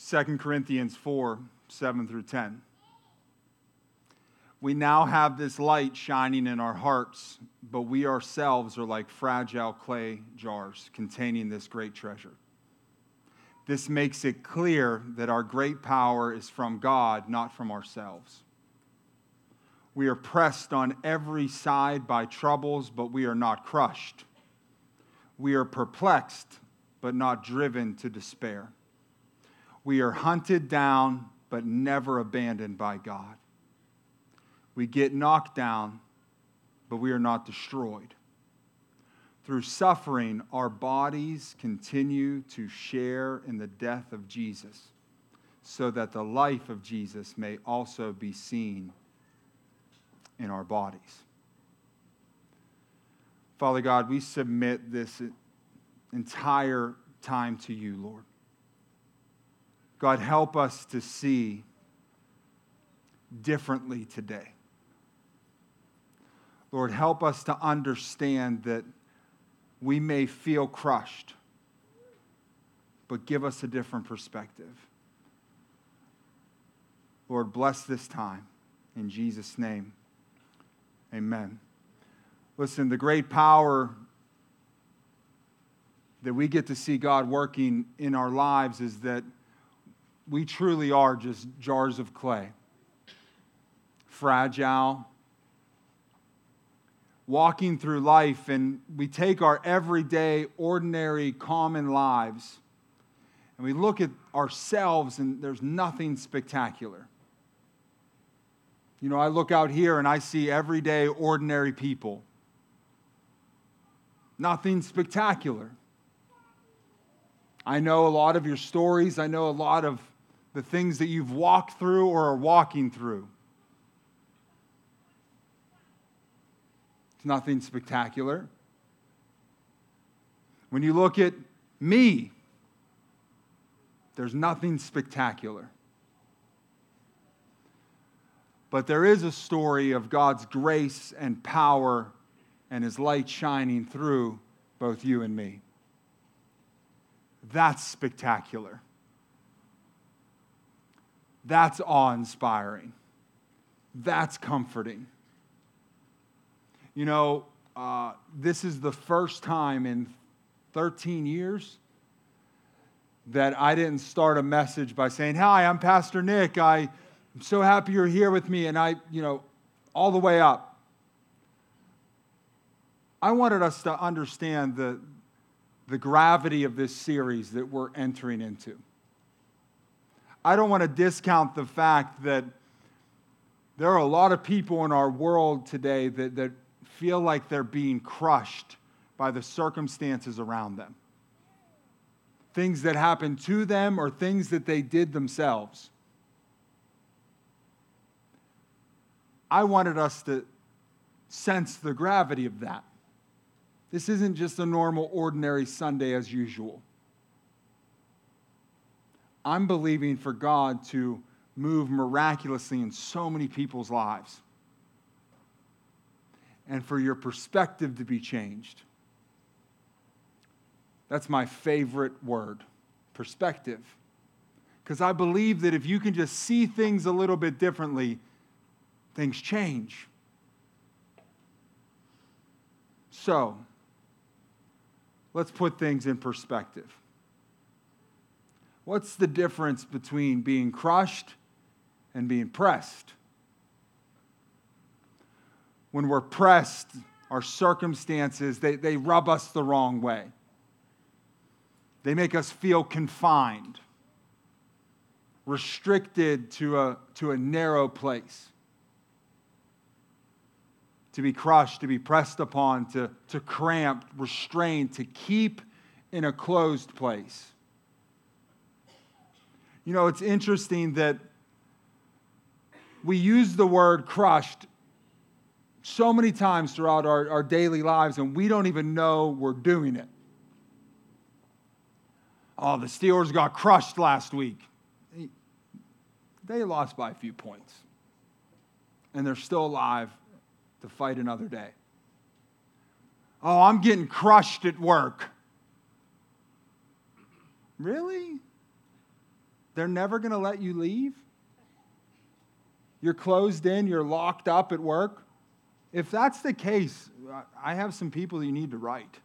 2 Corinthians 4, 7 through 10. We now have this light shining in our hearts, but we ourselves are like fragile clay jars containing this great treasure. This makes it clear that our great power is from God, not from ourselves. We are pressed on every side by troubles, but we are not crushed. We are perplexed, but not driven to despair. We are hunted down, but never abandoned by God. We get knocked down, but we are not destroyed. Through suffering, our bodies continue to share in the death of Jesus, so that the life of Jesus may also be seen in our bodies. Father God, we submit this entire time to you, Lord. God, help us to see differently today. Lord, help us to understand that we may feel crushed, but give us a different perspective. Lord, bless this time. In Jesus' name, amen. Listen, the great power that we get to see God working in our lives is that we truly are just jars of clay, fragile, walking through life, and we take our everyday, ordinary, common lives, and we look at ourselves, and there's nothing spectacular. You know, I look out here and I see everyday, ordinary people. Nothing spectacular. I know a lot of your stories. I know a lot of the things that you've walked through or are walking through. It's nothing spectacular. When you look at me, there's nothing spectacular. But there is a story of God's grace and power and His light shining through both you and me. That's spectacular. That's awe-inspiring. That's comforting. You know, this is the first time in 13 years that I didn't start a message by saying, "Hi, I'm Pastor Nick. I'm so happy you're here with me," and all the way up. I wanted us to understand the gravity of this series that we're entering into. I don't want to discount the fact that there are a lot of people in our world today that feel like they're being crushed by the circumstances around them. Things that happen to them or things that they did themselves. I wanted us to sense the gravity of that. This isn't just a normal, ordinary Sunday as usual. I'm believing for God to move miraculously in so many people's lives. And for your perspective to be changed. That's my favorite word, perspective. Because I believe that if you can just see things a little bit differently, things change. So, let's put things in perspective. What's the difference between being crushed and being pressed? When we're pressed, our circumstances, they rub us the wrong way. They make us feel confined, restricted to a narrow place. To be crushed, to be pressed upon, to cramped, restrained, to keep in a closed place. You know, it's interesting that we use the word crushed so many times throughout our daily lives, and we don't even know we're doing it. Oh, the Steelers got crushed last week. They lost by a few points. And they're still alive to fight another day. Oh, I'm getting crushed at work. Really? they're never going to let you leave? You're closed in, you're locked up at work. If that's the case, I have some people you need to write.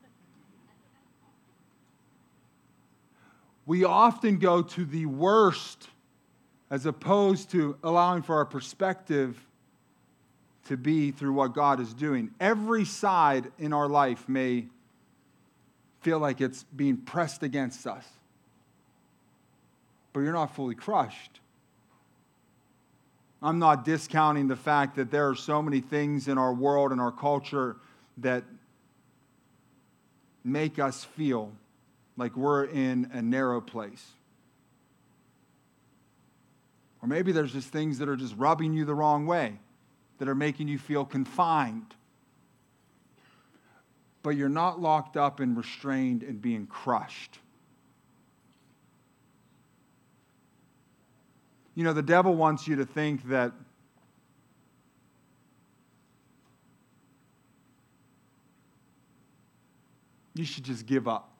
We often go to the worst as opposed to allowing for our perspective to be through what God is doing. Every side in our life may feel like it's being pressed against us, but you're not fully crushed. I'm not discounting the fact that there are so many things in our world and our culture that make us feel like we're in a narrow place. Or maybe there's just things that are just rubbing you the wrong way, that are making you feel confined. But you're not locked up and restrained and being crushed. You know, the devil wants you to think that you should just give up.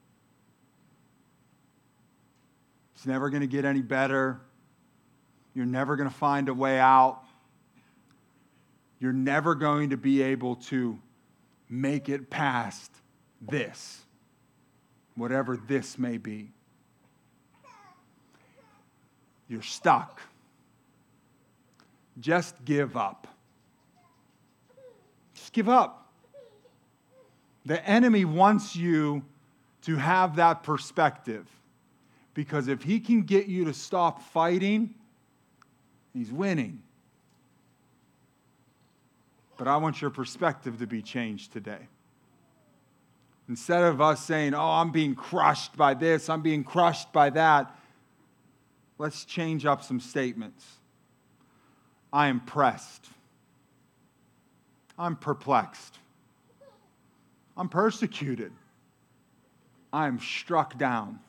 It's never going to get any better. You're never going to find a way out. You're never going to be able to make it past this, whatever this may be. You're stuck. Just give up. Just give up. The enemy wants you to have that perspective, because if he can get you to stop fighting, he's winning. But I want your perspective to be changed today. Instead of us saying, oh, I'm being crushed by this, I'm being crushed by that, let's change up some statements. I am pressed. I'm perplexed. I'm persecuted. I am struck down.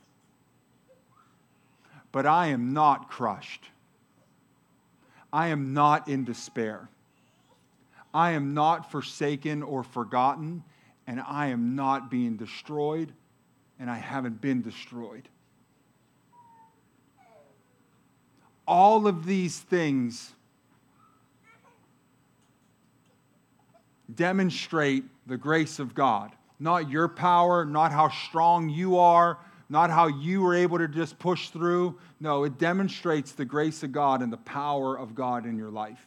But I am not crushed. I am not in despair. I am not forsaken or forgotten, and I am not being destroyed, and I haven't been destroyed. All of these things demonstrate the grace of God. Not your power, not how strong you are, not how you were able to just push through. No, it demonstrates the grace of God and the power of God in your life.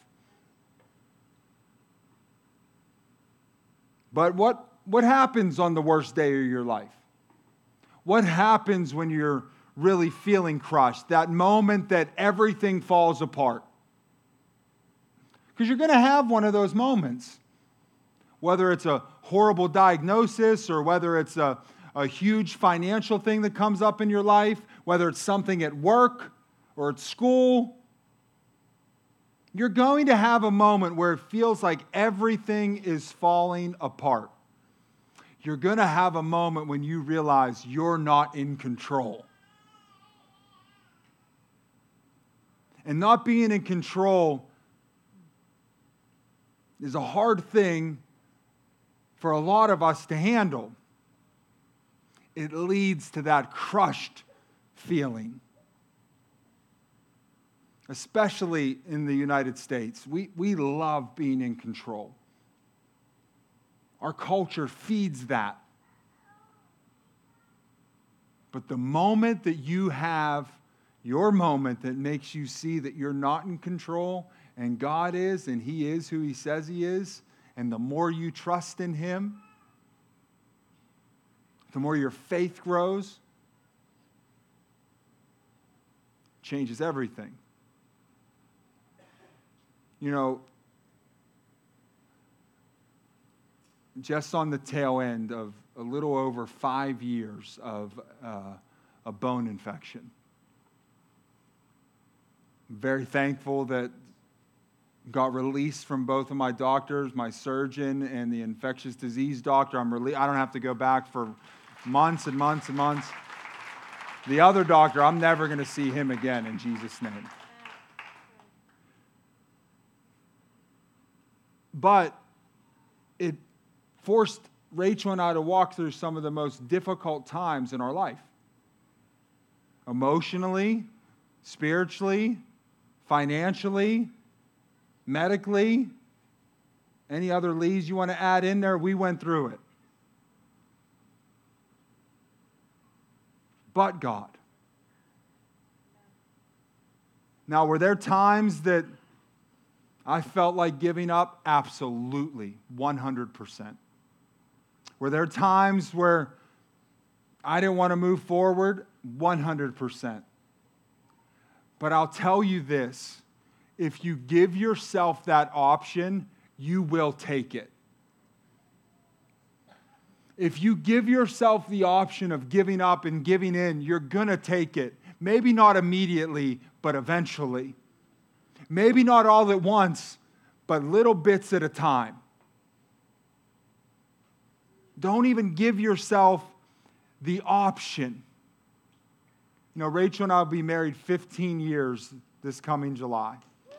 But what happens on the worst day of your life? What happens when you're really feeling crushed? That moment that everything falls apart. Because you're going to have one of those moments. Whether it's a horrible diagnosis or whether it's a huge financial thing that comes up in your life, whether it's something at work or at school, you're going to have a moment where it feels like everything is falling apart. You're going to have a moment when you realize you're not in control. And not being in control is a hard thing for a lot of us to handle. It leads to that crushed feeling. Especially in the United States. We love being in control. Our culture feeds that. But the moment that you have your moment that makes you see that you're not in control and God is, and He is who He says He is, and the more you trust in Him, the more your faith grows, changes everything. You know, just on the tail end of a little over 5 years of a bone infection. I'm very thankful that got released from both of my doctors, my surgeon and the infectious disease doctor. I don't have to go back for months and months and months. The other doctor, I'm never going to see him again in Jesus' name. But it forced Rachel and I to walk through some of the most difficult times in our life. emotionally, spiritually, financially, medically, any other leads you want to add in there, we went through it. But God. Now, were there times that I felt like giving up? Absolutely, 100%. Were there times where I didn't want to move forward? 100%. But I'll tell you this, if you give yourself that option, you will take it. If you give yourself the option of giving up and giving in, you're going to take it. Maybe not immediately, but eventually. Maybe not all at once, but little bits at a time. Don't even give yourself the option. You know, Rachel and I will be married 15 years this coming July.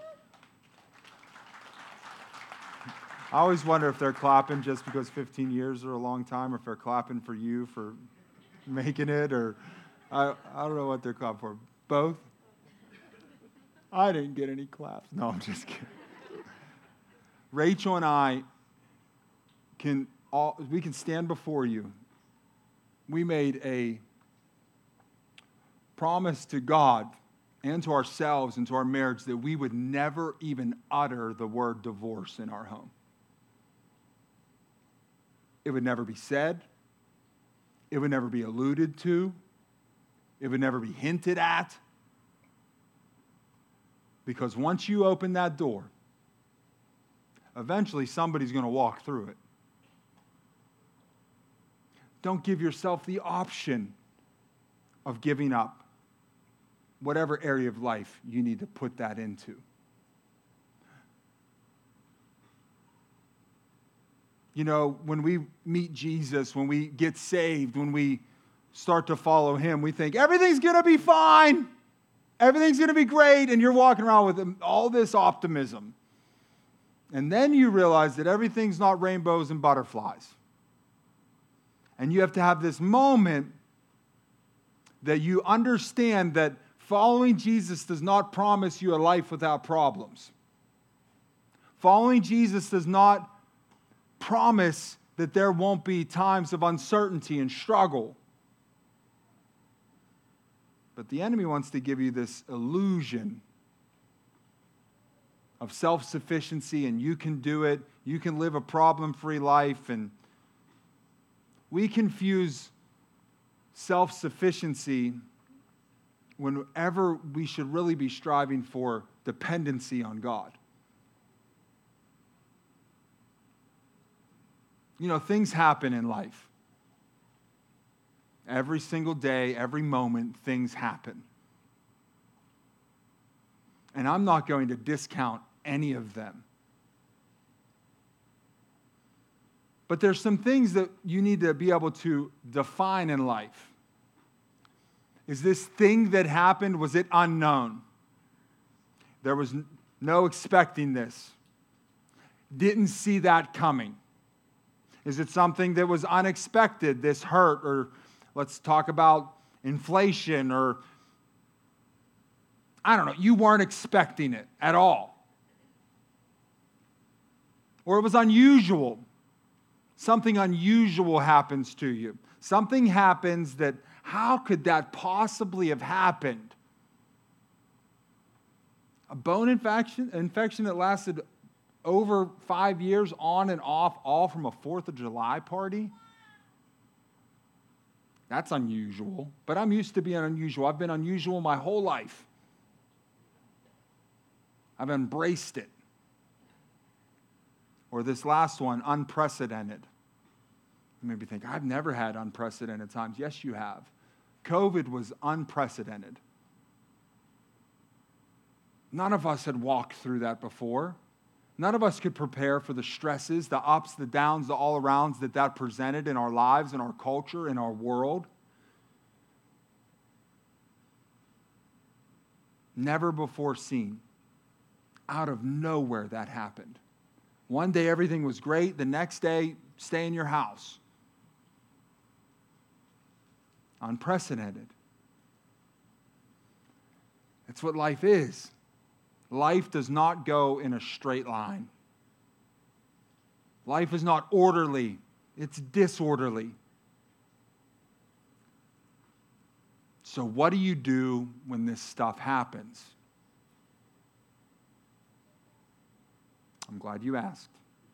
I always wonder if they're clapping just because 15 years are a long time, or if they're clapping for you for making it, or I don't know what they're clapping for. Both? I didn't get any claps. No, I'm just kidding. Rachel and I we can stand before you. We made a promise to God and to ourselves and to our marriage that we would never even utter the word divorce in our home. It would never be said. It would never be alluded to. It would never be hinted at. Because once you open that door, eventually somebody's going to walk through it. Don't give yourself the option of giving up whatever area of life you need to put that into. You know, when we meet Jesus, when we get saved, when we start to follow him, we think everything's going to be fine. Everything's going to be great. And you're walking around with all this optimism. And then you realize that everything's not rainbows and butterflies. And you have to have this moment that you understand that following Jesus does not promise you a life without problems. Following Jesus does not promise that there won't be times of uncertainty and struggle. But the enemy wants to give you this illusion of self-sufficiency, and you can do it. You can live a problem-free life. And we confuse self-sufficiency whenever we should really be striving for dependency on God. You know, things happen in life. Every single day, every moment, things happen. And I'm not going to discount any of them. But there's some things that you need to be able to define in life. Is this thing that happened, was it unknown? There was no expecting this. Didn't see that coming. Is it something that was unexpected, this hurt, or let's talk about inflation, or I don't know, you weren't expecting it at all. Or it was unusual. Something unusual happens to you. Something happens that, how could that possibly have happened? A bone infection that lasted over 5 years, on and off, all from a 4th of July party? That's unusual, but I'm used to being unusual. I've been unusual my whole life. I've embraced it. Or this last one, unprecedented. You maybe think, I've never had unprecedented times. Yes, you have. COVID was unprecedented. None of us had walked through that before. None of us could prepare for the stresses, the ups, the downs, the all-arounds that presented in our lives, in our culture, in our world. Never before seen. Out of nowhere that happened. One day everything was great. The next day, stay in your house. Unprecedented. That's what life is. Life does not go in a straight line. Life is not orderly. It's disorderly. So what do you do when this stuff happens? I'm glad you asked.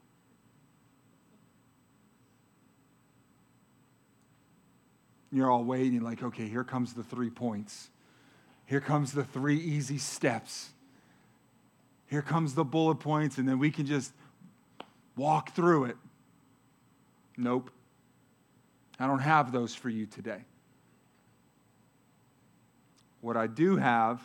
You're all waiting like, okay, here comes the 3 points. Here comes the 3 easy steps. Here comes the bullet points, and then we can just walk through it. Nope. I don't have those for you today. What I do have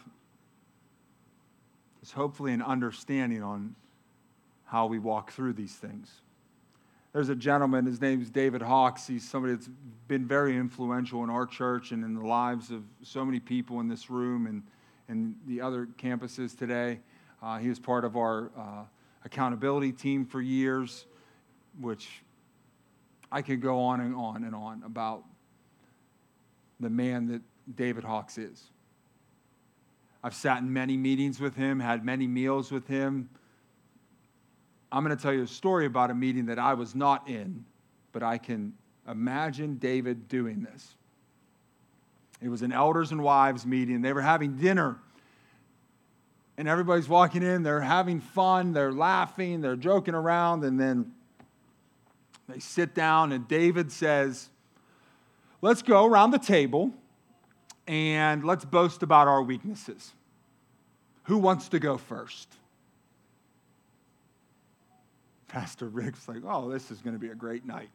is hopefully an understanding on how we walk through these things. There's a gentleman, his name is David Hawkes. He's somebody that's been very influential in our church and in the lives of so many people in this room and the other campuses today. He was part of our accountability team for years, which I could go on and on and on about the man that David Hawkes is. I've sat in many meetings with him, had many meals with him. I'm going to tell you a story about a meeting that I was not in, but I can imagine David doing this. It was an elders and wives meeting. They were having dinner, and everybody's walking in. They're having fun. They're laughing. They're joking around, and then they sit down, and David says, let's go around the table, and let's boast about our weaknesses. Who wants to go first? Pastor Rick's like, oh, this is going to be a great night.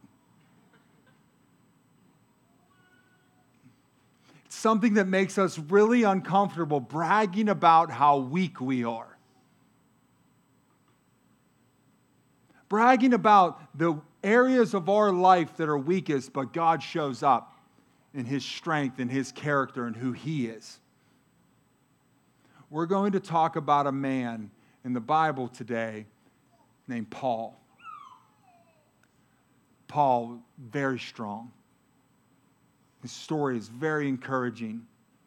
It's something that makes us really uncomfortable, bragging about how weak we are. Bragging about the areas of our life that are weakest, but God shows up in His strength and His character and who He is. We're going to talk about a man in the Bible today named Paul. Paul, very strong. His story is very encouraging.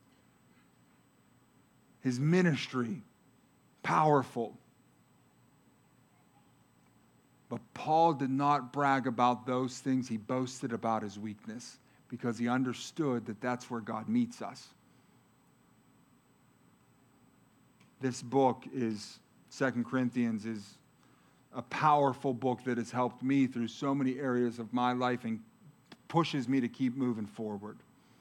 His ministry, powerful. But Paul did not brag about those things. He boasted about his weakness because he understood that that's where God meets us. This book is, 2 Corinthians, is a powerful book that has helped me through so many areas of my life and pushes me to keep moving forward.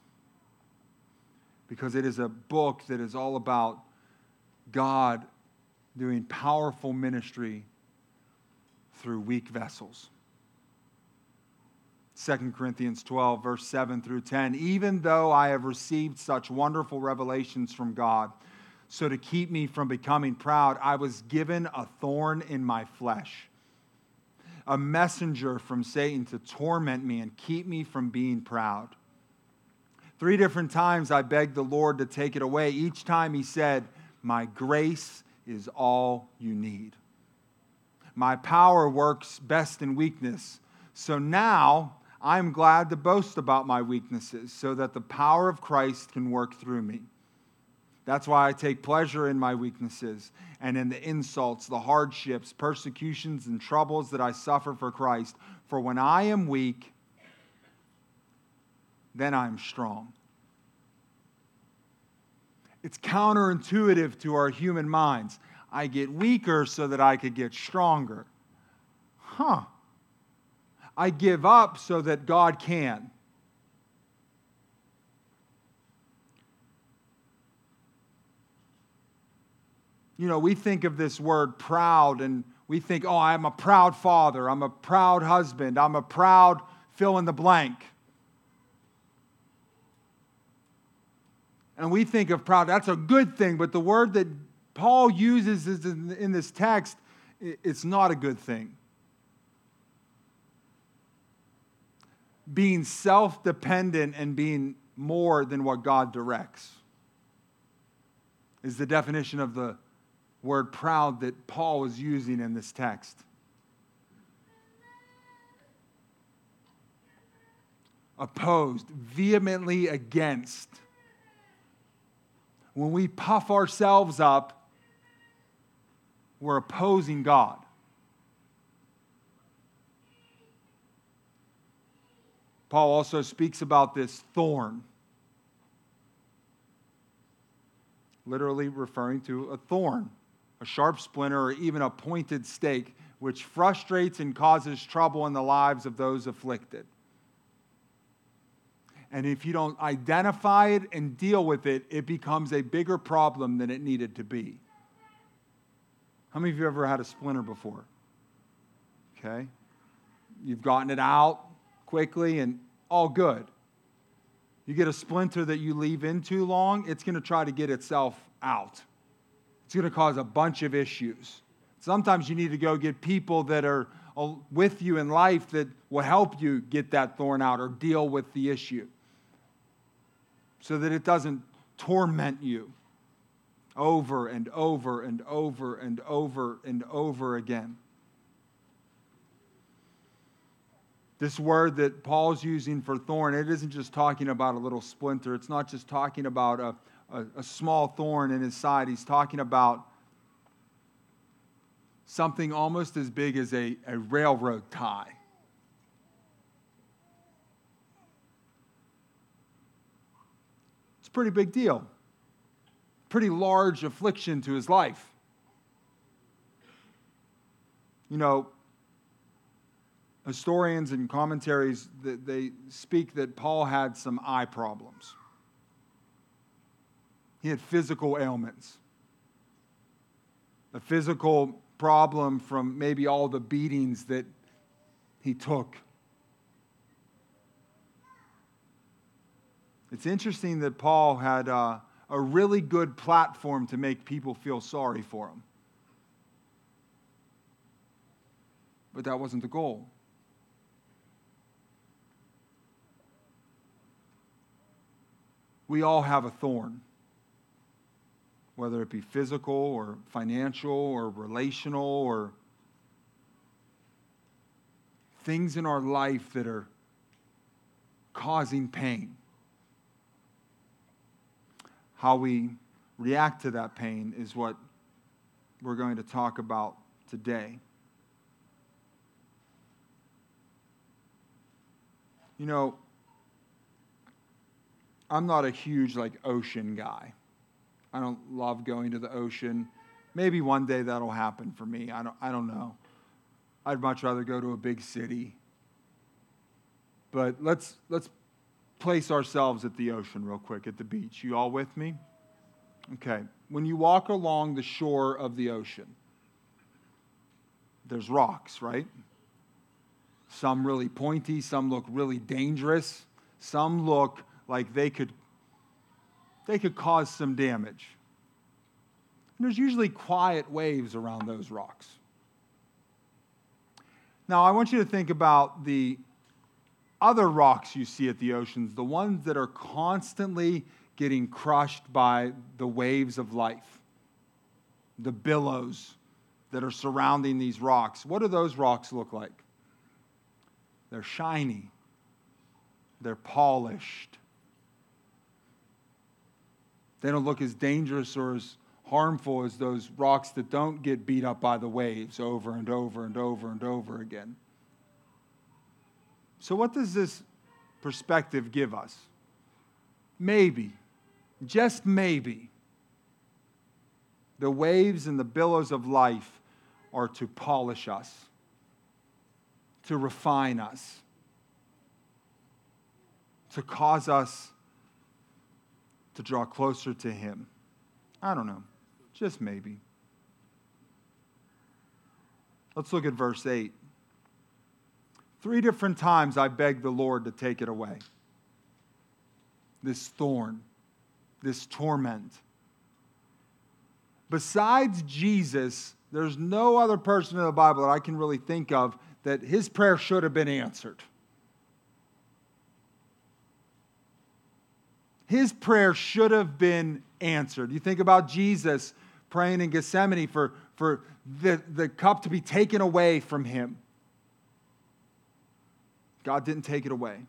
Because it is a book that is all about God doing powerful ministry through weak vessels. 2 Corinthians 12, verse 7 through 10. Even though I have received such wonderful revelations from God, so to keep me from becoming proud, I was given a thorn in my flesh, a messenger from Satan to torment me and keep me from being proud. 3 different times I begged the Lord to take it away. Each time He said, my grace is all you need. My power works best in weakness. So now I'm glad to boast about my weaknesses so that the power of Christ can work through me. That's why I take pleasure in my weaknesses and in the insults, the hardships, persecutions, and troubles that I suffer for Christ. For when I am weak, then I am strong. It's counterintuitive to our human minds. I get weaker so that I could get stronger. I give up so that God can. You know, we think of this word proud and we think, oh, I'm a proud father, I'm a proud husband, I'm a proud fill in the blank. And we think of proud, that's a good thing, but the word that Paul uses is in this text, it's not a good thing. Being self-dependent and being more than what God directs is the definition of the word proud that Paul was using in this text. Opposed, vehemently against, When we puff ourselves up, we're opposing God. Paul also speaks about this thorn, literally referring to a thorn, a sharp splinter, or even a pointed stake, which frustrates and causes trouble in the lives of those afflicted. And if you don't identify it and deal with it, it becomes a bigger problem than it needed to be. How many of you ever had a splinter before? Okay. You've gotten it out quickly and all good. You get a splinter that you leave in too long, it's going to try to get itself out. It's going to cause a bunch of issues. Sometimes you need to go get people that are with you in life that will help you get that thorn out or deal with the issue so that it doesn't torment you over and over and over and over and over again. This word that Paul's using for thorn, it isn't just talking about a little splinter. It's not just talking about a small thorn in his side. He's talking about something almost as big as a railroad tie. It's a pretty big deal. Pretty large affliction to his life. You know, historians and commentaries, they speak that Paul had some eye problems. He had physical ailments. A physical problem from maybe all the beatings that he took. It's interesting that Paul had a really good platform to make people feel sorry for him. But that wasn't the goal. We all have a thorn, whether it be physical or financial or relational or things in our life that are causing pain. How we react to that pain is what we're going to talk about today. You know, I'm not a huge ocean guy. I don't love going to the ocean. Maybe one day that'll happen for me. I don't know. I'd much rather go to a big city. But let's place ourselves at the ocean real quick, at the beach. You all with me? Okay. When you walk along the shore of the ocean, there's rocks, right? Some really pointy, some look really dangerous, some look like they could cause some damage. And there's usually quiet waves around those rocks. Now, I want you to think about the other rocks you see at the oceans, the ones that are constantly getting crushed by the waves of life, the billows that are surrounding these rocks. What do those rocks look like? They're shiny. They're polished. They don't look as dangerous or as harmful as those rocks that don't get beat up by the waves over and over and over and over again. So what does this perspective give us? Maybe, just maybe, the waves and the billows of life are to polish us, to refine us, to cause us to draw closer to Him. I don't know, just maybe. Let's look at verse 8. 3 different times I begged the Lord to take it away. This thorn, this torment. Besides Jesus, there's no other person in the Bible that I can really think of that his prayer should have been answered. His prayer should have been answered. You think about Jesus praying in Gethsemane for the cup to be taken away from him. God didn't take it away.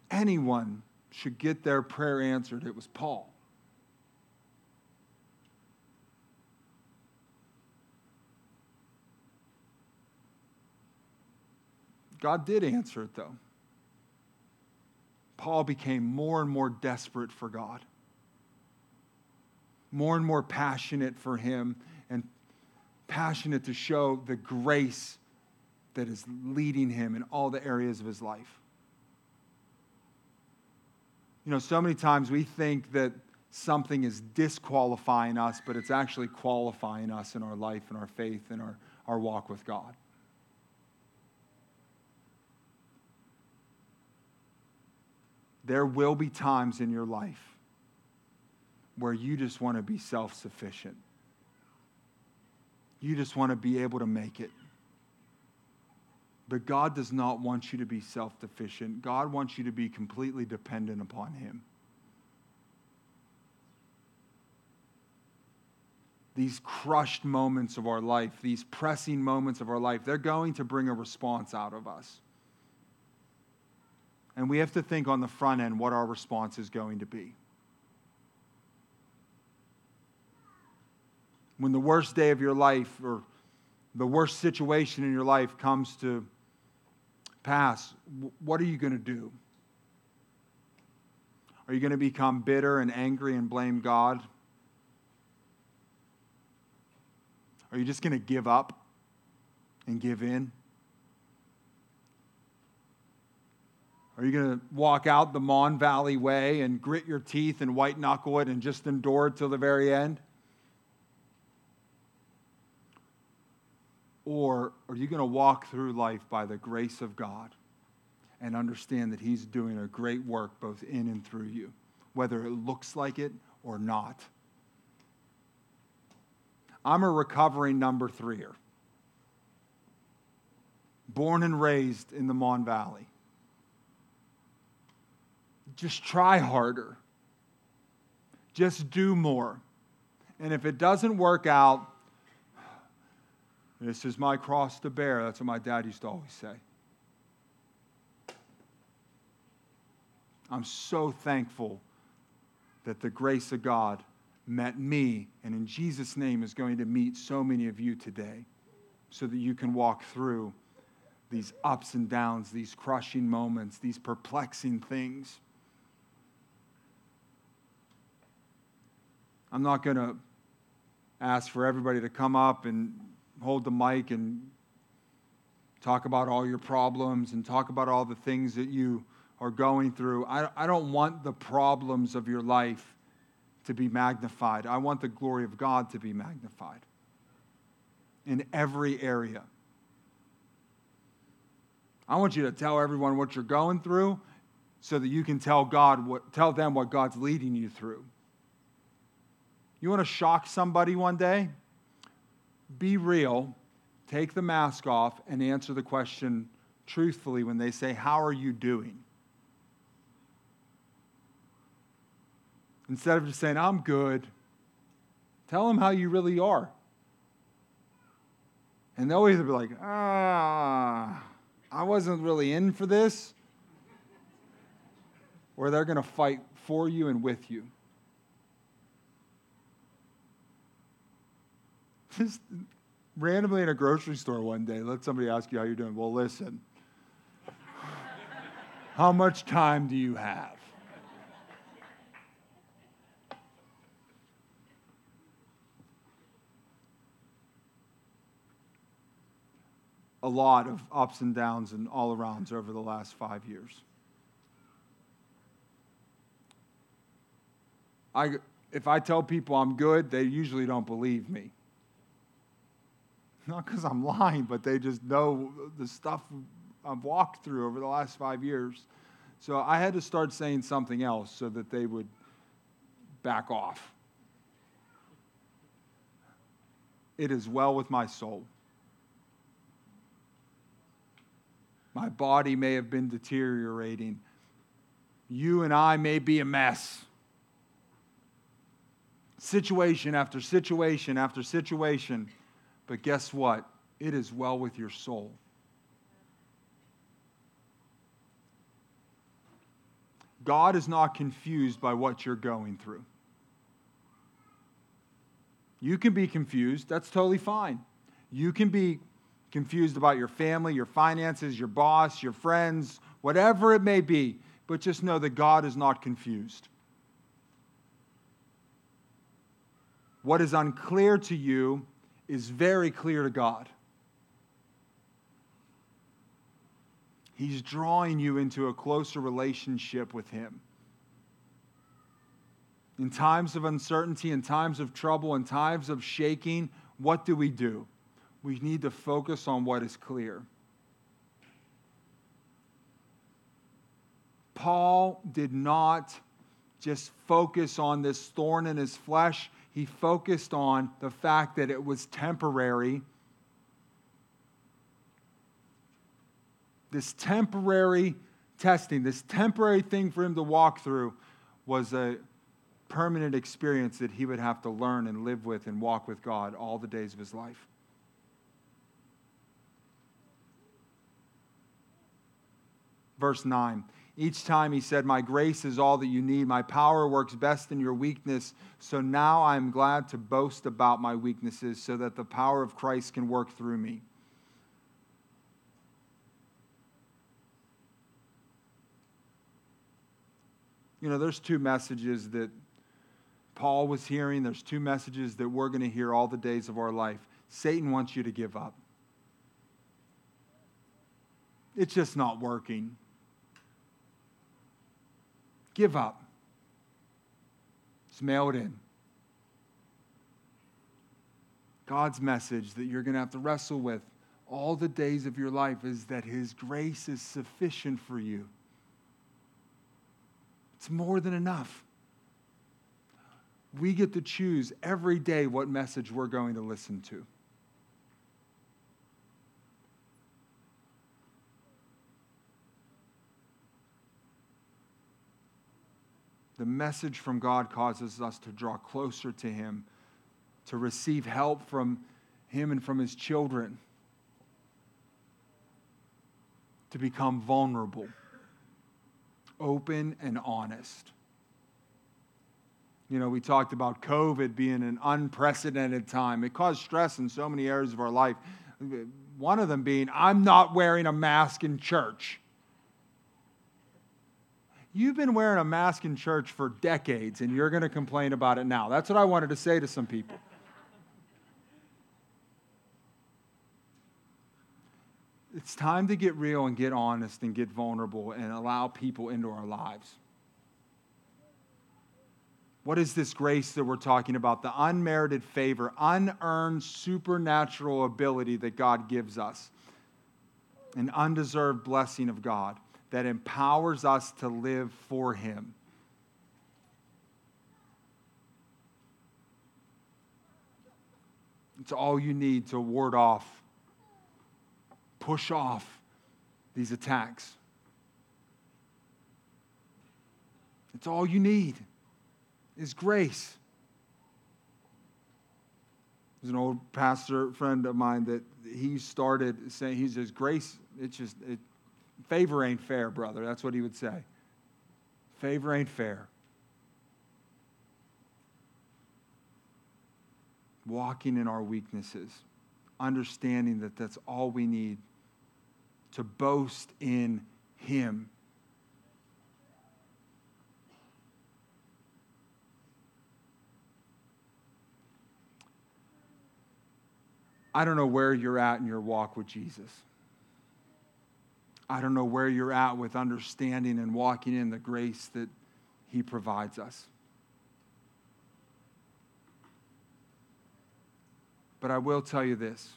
anyone should get their prayer answered, it was Paul. God did answer it, though. Paul became more and more desperate for God, more and more passionate for Him, and passionate to show the grace that is leading him in all the areas of his life. You know, so many times we think that something is disqualifying us, but it's actually qualifying us in our life and our faith and our walk with God. There will be times in your life where you just want to be self-sufficient. You just want to be able to make it. But God does not want you to be self-sufficient. God wants you to be completely dependent upon Him. These crushed moments of our life, these pressing moments of our life, they're going to bring a response out of us. And we have to think on the front end what our response is going to be. When the worst day of your life or the worst situation in your life comes to pass, what are you going to do? Are you going to become bitter and angry and blame God? Are you just going to give up and give in? Are you going to walk out the Mon Valley way and grit your teeth and white knuckle it and just endure it till the very end? Or are you going to walk through life by the grace of God and understand that He's doing a great work both in and through you, whether it looks like it or not? I'm a recovering number threer, born and raised in the Mon Valley. Just try harder. Just do more. And if it doesn't work out, this is my cross to bear. That's what my dad used to always say. I'm so thankful that the grace of God met me, and in Jesus' name is going to meet so many of you today, so that you can walk through these ups and downs, these crushing moments, these perplexing things. I'm not going to ask for everybody to come up and hold the mic and talk about all your problems and talk about all the things that you are going through. I don't want the problems of your life to be magnified. I want the glory of God to be magnified in every area. I want you to tell everyone what you're going through so that you can tell them what God's leading you through. You want to shock somebody one day? Be real, take the mask off, and answer the question truthfully when they say, "How are you doing?" Instead of just saying, "I'm good," tell them how you really are. And they'll either be like, I wasn't really in for this, or they're going to fight for you and with you. Just randomly in a grocery store one day, let somebody ask you how you're doing. Well, listen, how much time do you have? A lot of ups and downs and all-arounds over the last 5 years. If I tell people I'm good, they usually don't believe me. Not because I'm lying, but they just know the stuff I've walked through over the last 5 years. So I had to start saying something else so that they would back off. It is well with my soul. My body may have been deteriorating. You and I may be a mess. Situation after situation after situation. But guess what? It is well with your soul. God is not confused by what you're going through. You can be confused. That's totally fine. You can be confused about your family, your finances, your boss, your friends, whatever it may be. But just know that God is not confused. What is unclear to you is very clear to God. He's drawing you into a closer relationship with Him. In times of uncertainty, in times of trouble, in times of shaking, what do? We need to focus on what is clear. Paul did not just focus on this thorn in his flesh. He focused on the fact that it was temporary. This temporary testing, this temporary thing for him to walk through was a permanent experience that he would have to learn and live with and walk with God all the days of his life. Verse 9. Each time he said, "My grace is all that you need. My power works best in your weakness. So now I am glad to boast about my weaknesses so that the power of Christ can work through me." You know, there's two messages that Paul was hearing. There's two messages that we're going to hear all the days of our life. Satan wants you to give up. It's just not working. Give up. Just mail it in. God's message that you're going to have to wrestle with all the days of your life is that His grace is sufficient for you. It's more than enough. We get to choose every day what message we're going to listen to. The message from God causes us to draw closer to Him, to receive help from Him and from His children, to become vulnerable, open, and honest. You know, we talked about COVID being an unprecedented time. It caused stress in so many areas of our life. One of them being, I'm not wearing a mask in church. You've been wearing a mask in church for decades, and you're going to complain about it now. That's what I wanted to say to some people. It's time to get real and get honest and get vulnerable and allow people into our lives. What is this grace that we're talking about? The unmerited favor, unearned supernatural ability that God gives us. An undeserved blessing of God that empowers us to live for Him. It's all you need to ward off, push off these attacks. It's all you need is grace. There's an old pastor friend of mine that he started saying, he says, grace, favor ain't fair, brother. That's what he would say. Favor ain't fair. Walking in our weaknesses, understanding that that's all we need to boast in Him. I don't know where you're at in your walk with Jesus. I don't know where you're at with understanding and walking in the grace that He provides us. But I will tell you this.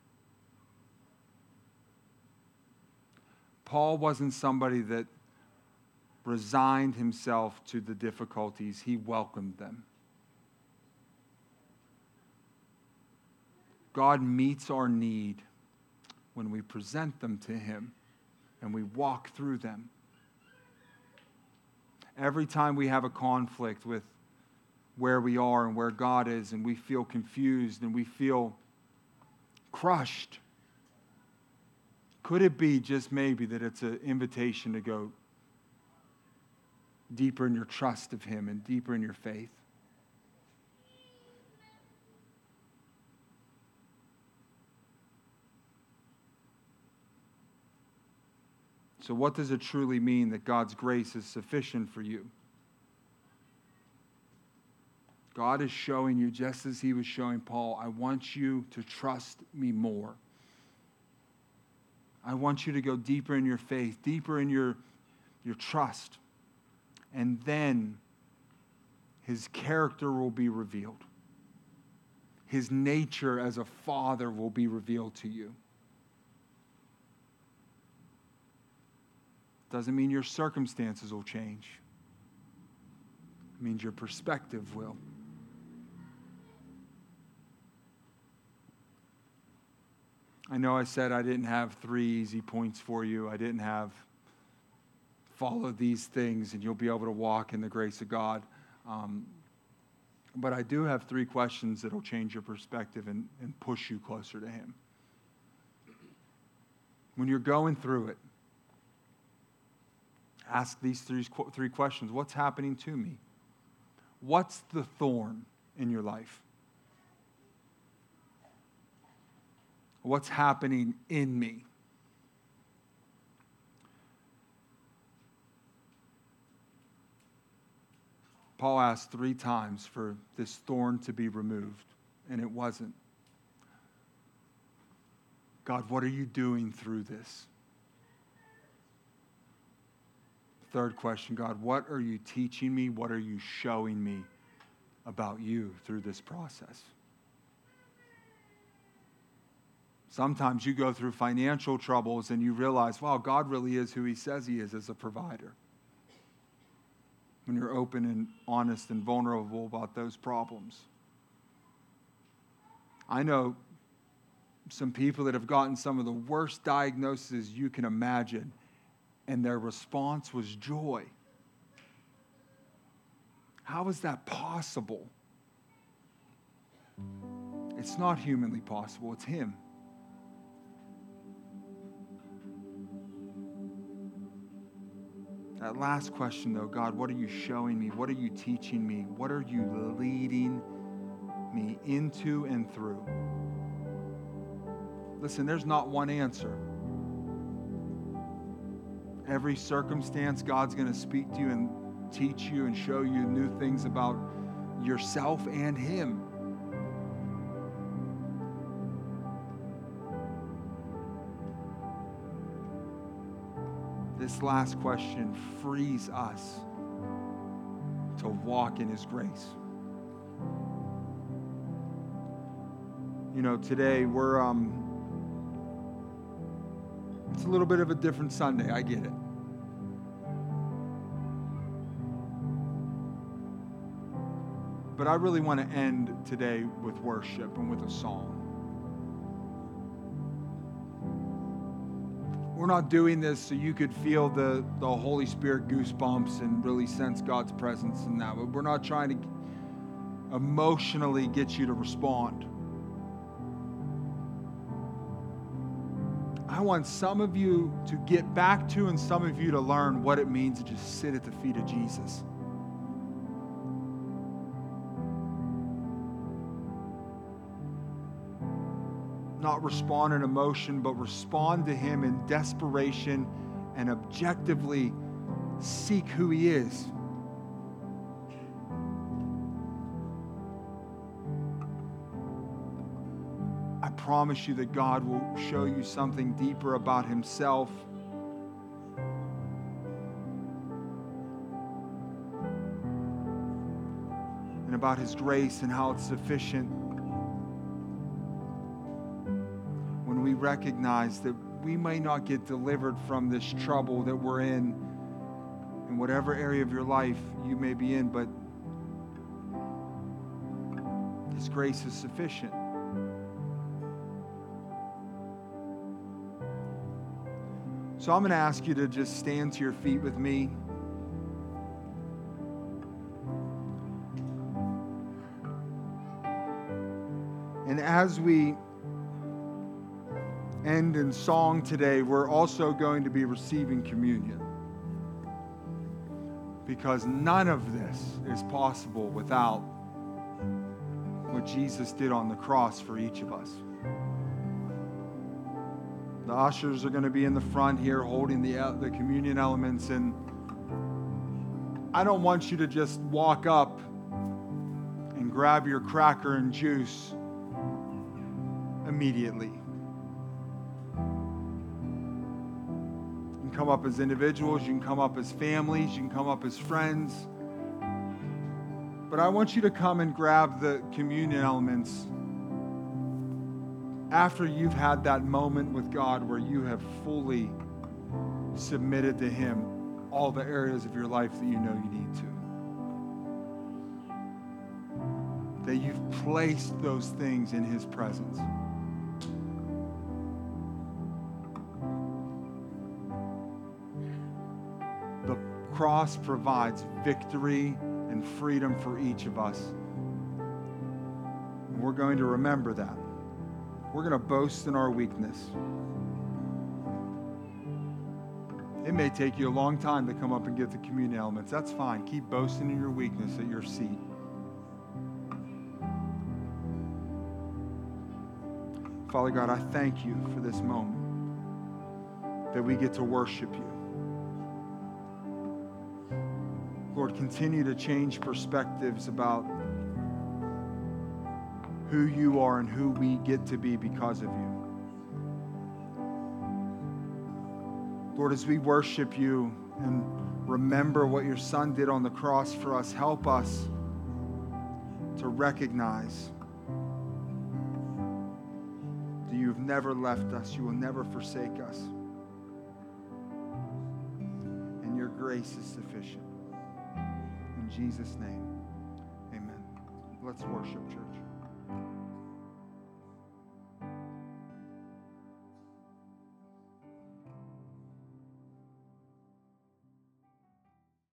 Paul wasn't somebody that resigned himself to the difficulties. He welcomed them. God meets our need when we present them to Him and we walk through them. Every time we have a conflict with where we are and where God is, and we feel confused and we feel crushed, could it be just maybe that it's an invitation to go, deeper in your trust of Him and deeper in your faith. So what does it truly mean that God's grace is sufficient for you? God is showing you, just as He was showing Paul, I want you to trust me more. I want you to go deeper in your faith, deeper in your trust. And then His character will be revealed. His nature as a father will be revealed to you. Doesn't mean your circumstances will change. It means your perspective will. I know I said I didn't have 3 easy points for you. I didn't have follow these things and you'll be able to walk in the grace of God. But I do have 3 questions that will change your perspective and push you closer to Him. When you're going through it, ask these 3 questions. What's happening to me? What's the thorn in your life? What's happening in me? Paul asked 3 times for this thorn to be removed, and it wasn't. God, what are you doing through this? 3rd question, God, what are you teaching me? What are you showing me about you through this process? Sometimes you go through financial troubles and you realize, wow, God really is who He says He is as a provider. When you're open and honest and vulnerable about those problems. I know some people that have gotten some of the worst diagnoses you can imagine, and their response was joy. How is that possible? It's not humanly possible, it's Him. That last question, though, God, what are you showing me? What are you teaching me? What are you leading me into and through? Listen, there's not one answer. Every circumstance, God's going to speak to you and teach you and show you new things about yourself and Him. This last question frees us to walk in His grace. You know, today we're it's a little bit of a different Sunday, I get it. But I really want to end today with worship and with a song. We're not doing this so you could feel the Holy Spirit goosebumps and really sense God's presence in that. But we're not trying to emotionally get you to respond. I want some of you to get back to and some of you to learn what it means to just sit at the feet of Jesus. Not respond in emotion, but respond to Him in desperation and objectively seek who He is. I promise you that God will show you something deeper about Himself. And about His grace and how it's sufficient. When we recognize that we may not get delivered from this trouble that we're in whatever area of your life you may be in, but His grace is sufficient. So I'm going to ask you to just stand to your feet with me. And as we end in song today, we're also going to be receiving communion. because none of this is possible without what Jesus did on the cross for each of us. The ushers are going to be in the front here holding the communion elements, and I don't want you to just walk up and grab your cracker and juice immediately. You can come up as individuals, you can come up as families, you can come up as friends. But I want you to come and grab the communion elements after you've had that moment with God where you have fully submitted to Him all the areas of your life that you know you need to. That you've placed those things in His presence. The cross provides victory and freedom for each of us. And we're going to remember that. We're going to boast in our weakness. It may take you a long time to come up and get the communion elements. That's fine. Keep boasting in your weakness at your seat. Father God, I thank you for this moment that we get to worship you. Lord, continue to change perspectives about who you are and who we get to be because of you. Lord, as we worship you and remember what your Son did on the cross for us, help us to recognize that you've never left us, you will never forsake us, and your grace is sufficient. In Jesus' name, amen. Let's worship, church.